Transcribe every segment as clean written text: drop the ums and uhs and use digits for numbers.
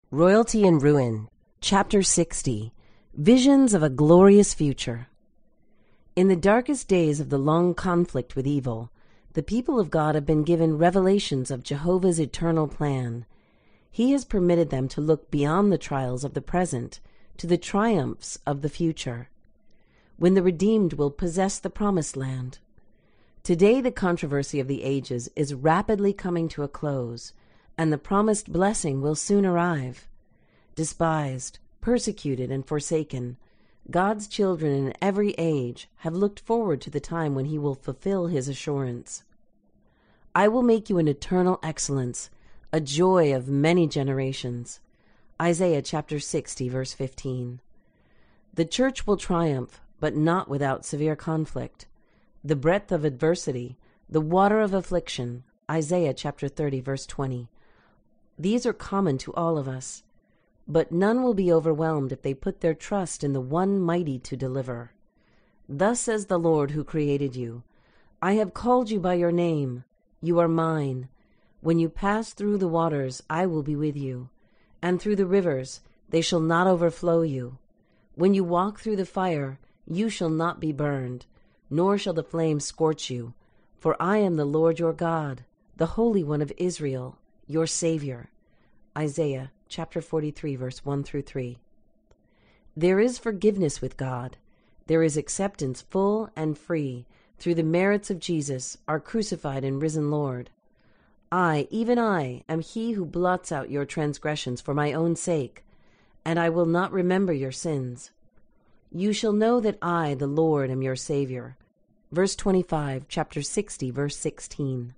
Royalty and Ruin, Chapter 60, Visions of a Glorious Future. In the darkest days of the long conflict with evil, the people of God have been given revelations of Jehovah's eternal plan. He has permitted them to look beyond the trials of the present to the triumphs of the future, when the redeemed will possess the promised land. Today the controversy of the ages is rapidly coming to a close, and the promised blessing will soon arrive. Despised, persecuted, and forsaken, God's children in every age have looked forward to the time when he will fulfill his assurance. I will make you an eternal excellence, a joy of many generations. Isaiah chapter 60, verse 15. The church will triumph, but not without severe conflict. The breadth of adversity, the water of affliction. Isaiah chapter 30, verse 20. These are common to all of us, but none will be overwhelmed if they put their trust in the one mighty to deliver. Thus says the Lord who created you, I have called you by your name. You are mine. When you pass through the waters, I will be with you, and through the rivers, they shall not overflow you. When you walk through the fire, you shall not be burned, nor shall the flames scorch you. For I am the Lord your God, the Holy One of Israel, your Savior. Isaiah chapter 43, verse 1 through 3. There is forgiveness with God. There is acceptance full and free through the merits of Jesus, our crucified and risen Lord. I, even I, am he who blots out your transgressions for my own sake, and I will not remember your sins. You shall know that I, the Lord, am your Savior. Verse 25, chapter 60, verse 16.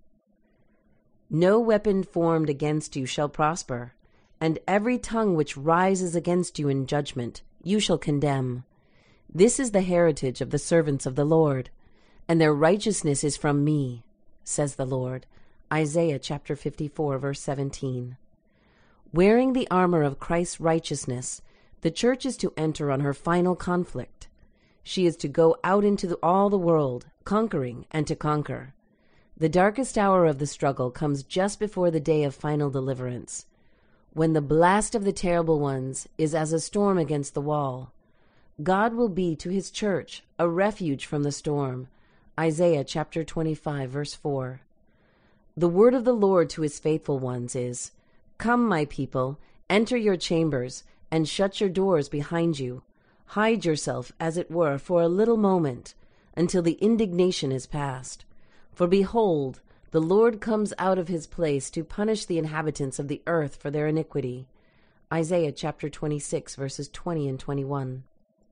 No weapon formed against you shall prosper, and every tongue which rises against you in judgment you shall condemn. This is the heritage of the servants of the Lord, and their righteousness is from me, says the Lord. Isaiah chapter 54, verse 17. Wearing the armor of Christ's righteousness, the church is to enter on her final conflict. She is to go out into all the world, conquering and to conquer. The darkest hour of the struggle comes just before the day of final deliverance, when the blast of the terrible ones is as a storm against the wall. God will be to his church a refuge from the storm. Isaiah chapter 25, verse 4. The word of the Lord to his faithful ones is, Come, my people, enter your chambers, and shut your doors behind you. Hide yourself, as it were, for a little moment, until the indignation is past. For behold, the Lord comes out of his place to punish the inhabitants of the earth for their iniquity. Isaiah chapter 26, verses 20 and 21.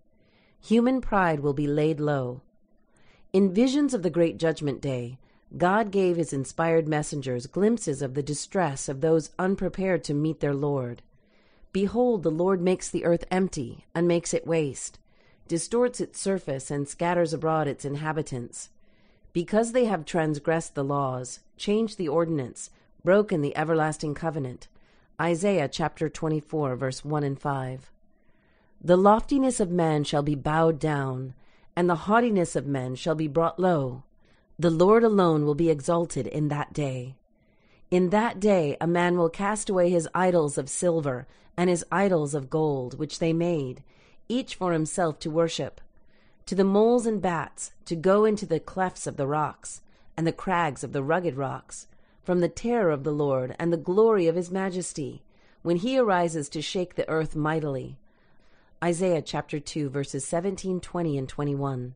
Human pride will be laid low. In visions of the great judgment day, God gave his inspired messengers glimpses of the distress of those unprepared to meet their Lord. Behold, the Lord makes the earth empty and makes it waste, distorts its surface and scatters abroad its inhabitants. Because they have transgressed the laws, changed the ordinance, broken the everlasting covenant. Isaiah chapter 24, verse 1 and 5. The loftiness of man shall be bowed down, and the haughtiness of men shall be brought low. The Lord alone will be exalted in that day. In that day a man will cast away his idols of silver and his idols of gold, which they made, each for himself to worship. To the moles and bats, to go into the clefts of the rocks, and the crags of the rugged rocks, from the terror of the Lord and the glory of his majesty, when he arises to shake the earth mightily. Isaiah chapter 2, verses 17, 20, and 21.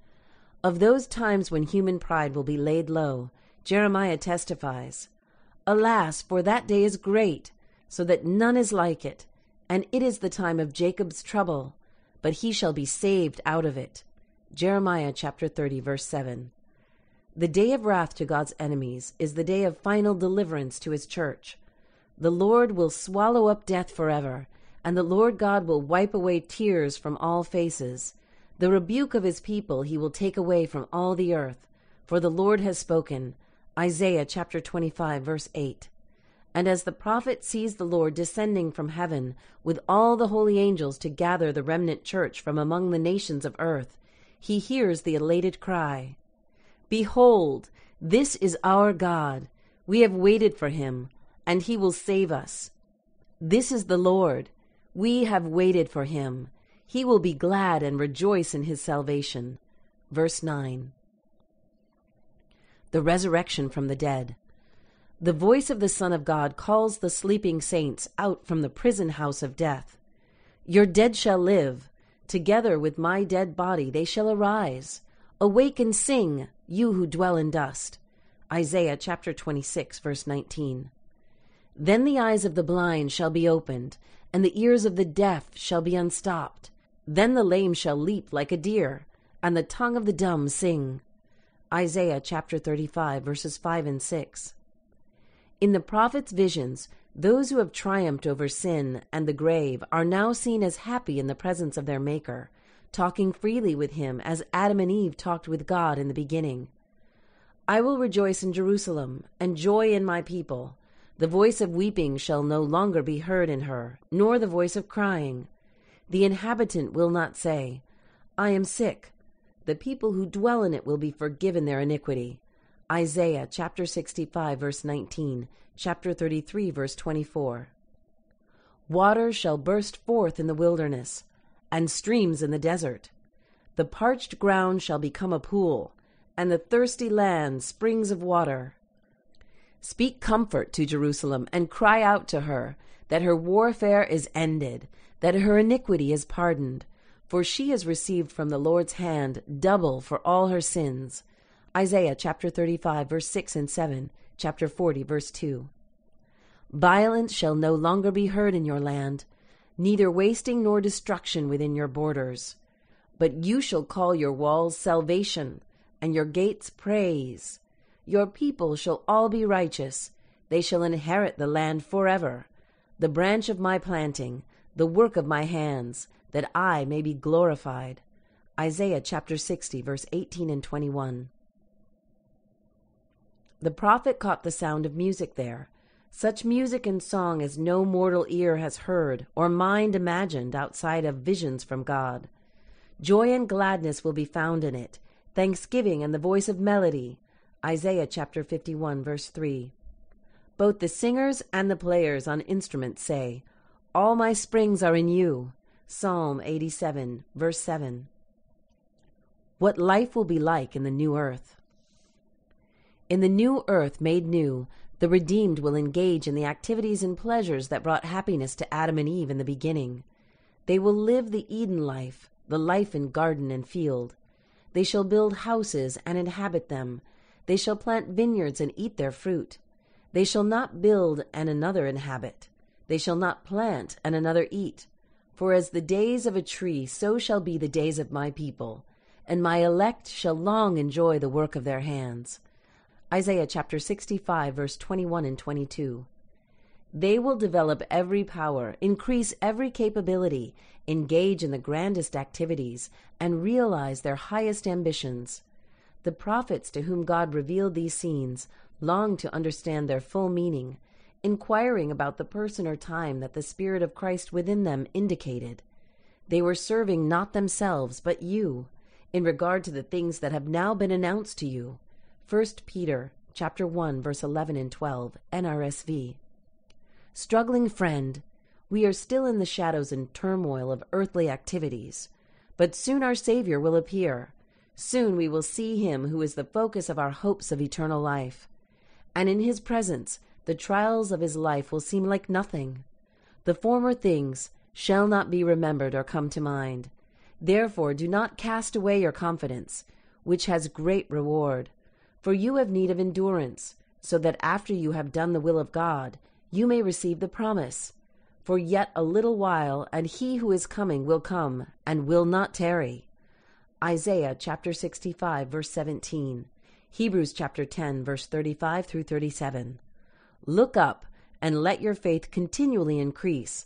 Of those times when human pride will be laid low, Jeremiah testifies, Alas, for that day is great, so that none is like it, and it is the time of Jacob's trouble, but he shall be saved out of it. Jeremiah chapter 30, verse 7. The day of wrath to God's enemies is the day of final deliverance to his church. The Lord will swallow up death forever, and the Lord God will wipe away tears from all faces. The rebuke of his people he will take away from all the earth, for the Lord has spoken. Isaiah chapter 25, verse 8. And as the prophet sees the Lord descending from heaven with all the holy angels to gather the remnant church from among the nations of earth, he hears the elated cry, Behold, this is our God. We have waited for him, and he will save us. This is the Lord. We have waited for him. He will be glad and rejoice in his salvation. Verse 9. The resurrection from the dead. The voice of the Son of God calls the sleeping saints out from the prison house of death. Your dead shall live. Together with my dead body they shall arise. Awake and sing, you who dwell in dust. Isaiah chapter 26, verse 19. Then the eyes of the blind shall be opened, and the ears of the deaf shall be unstopped. Then the lame shall leap like a deer, and the tongue of the dumb sing. Isaiah chapter 35, verses 5 and 6. In the prophet's visions, those who have triumphed over sin and the grave are now seen as happy in the presence of their Maker, talking freely with him as Adam and Eve talked with God in the beginning. I will rejoice in Jerusalem, and joy in my people. The voice of weeping shall no longer be heard in her, nor the voice of crying. The inhabitant will not say, I am sick. The people who dwell in it will be forgiven their iniquity. Isaiah chapter 65, verse 19, chapter 33, verse 24. Waters shall burst forth in the wilderness, and streams in the desert. The parched ground shall become a pool, and the thirsty land springs of water. Speak comfort to Jerusalem, and cry out to her, that her warfare is ended, that her iniquity is pardoned, for she has received from the Lord's hand double for all her sins. Isaiah chapter 35, verse 6 and 7, chapter 40, verse 2. Violence shall no longer be heard in your land, neither wasting nor destruction within your borders. But you shall call your walls salvation, and your gates praise. Your people shall all be righteous. They shall inherit the land forever, the branch of my planting, the work of my hands, that I may be glorified. Isaiah chapter 60, verse 18 and 21. The prophet caught the sound of music there, such music and song as no mortal ear has heard or mind imagined outside of visions from God. Joy and gladness will be found in it, thanksgiving and the voice of melody. Isaiah chapter 51, verse 3. Both the singers and the players on instruments say, All my springs are in you. Psalm 87, verse 7. What life will be like in the new earth. In the new earth made new, the redeemed will engage in the activities and pleasures that brought happiness to Adam and Eve in the beginning. They will live the Eden life, the life in garden and field. They shall build houses and inhabit them. They shall plant vineyards and eat their fruit. They shall not build and another inhabit. They shall not plant and another eat. For as the days of a tree, so shall be the days of my people, and my elect shall long enjoy the work of their hands. Isaiah chapter 65, verse 21 and 22. They will develop every power, increase every capability, engage in the grandest activities, and realize their highest ambitions. The prophets to whom God revealed these scenes longed to understand their full meaning, inquiring about the person or time that the Spirit of Christ within them indicated. They were serving not themselves, but you, in regard to the things that have now been announced to you. 1 Peter chapter 1, verse 11 and 12, NRSV. Struggling friend, we are still in the shadows and turmoil of earthly activities, but soon our Savior will appear. Soon we will see him who is the focus of our hopes of eternal life. And in his presence, the trials of his life will seem like nothing. The former things shall not be remembered or come to mind. Therefore do not cast away your confidence, which has great reward. For you have need of endurance, so that after you have done the will of God, you may receive the promise. For yet a little while, and he who is coming will come, and will not tarry. Isaiah chapter 65, verse 17. Hebrews chapter 10, verse 35 through 37. Look up, and let your faith continually increase.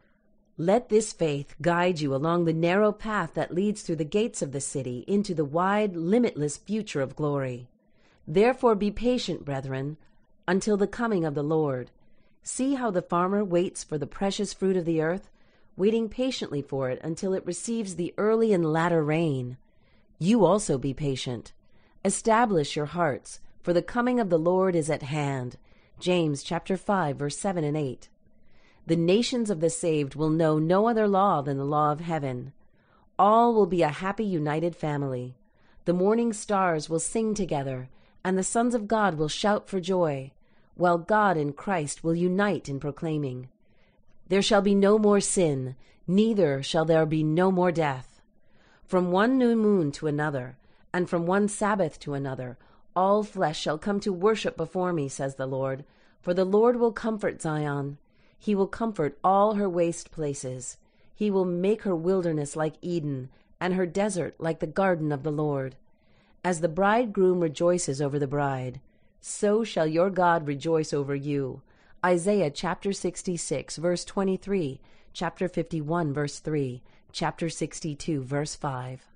Let this faith guide you along the narrow path that leads through the gates of the city into the wide, limitless future of glory. Therefore be patient, brethren, until the coming of the Lord. See how the farmer waits for the precious fruit of the earth, waiting patiently for it until it receives the early and latter rain. You also be patient. Establish your hearts, for the coming of the Lord is at hand. James chapter 5, verse 7 and 8. The nations of the saved will know no other law than the law of heaven. All will be a happy, united family. The morning stars will sing together, and the sons of God will shout for joy, while God and Christ will unite in proclaiming, "There shall be no more sin, neither shall there be no more death." From one new moon to another, and from one Sabbath to another, all flesh shall come to worship before me, says the Lord. For the Lord will comfort Zion. He will comfort all her waste places. He will make her wilderness like Eden, and her desert like the garden of the Lord. As the bridegroom rejoices over the bride, so shall your God rejoice over you. Isaiah chapter 66, verse 23, chapter 51, verse 3, chapter 62, verse 5.